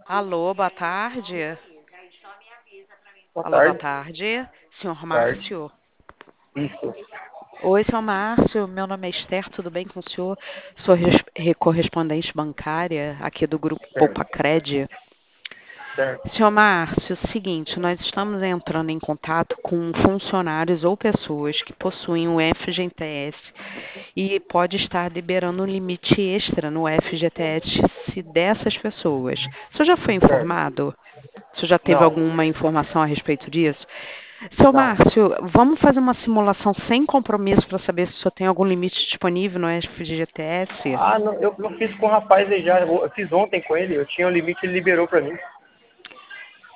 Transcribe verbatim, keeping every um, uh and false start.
Alô, boa tarde. Boa Alô, boa tarde. tarde. Senhor Boa tarde. Márcio? Isso. Oi, senhor Márcio. Meu nome é Esther, tudo bem com o senhor? Sou res- re- correspondente bancária aqui do grupo Poupa Certo. Cred. Certo. Senhor Márcio, seguinte, nós estamos entrando em contato com funcionários ou pessoas que possuem o F G T S e pode estar liberando um limite extra no F G T S dessas pessoas. O senhor já foi Certo. informado? O senhor já teve Não. alguma informação a respeito disso? Seu Não. Márcio, vamos fazer uma simulação sem compromisso para saber se o senhor tem algum limite disponível no F G T S? Ah, não, eu, eu fiz com o rapaz aí já. Eu, eu fiz ontem com ele. Eu tinha o limite, ele liberou pra mim.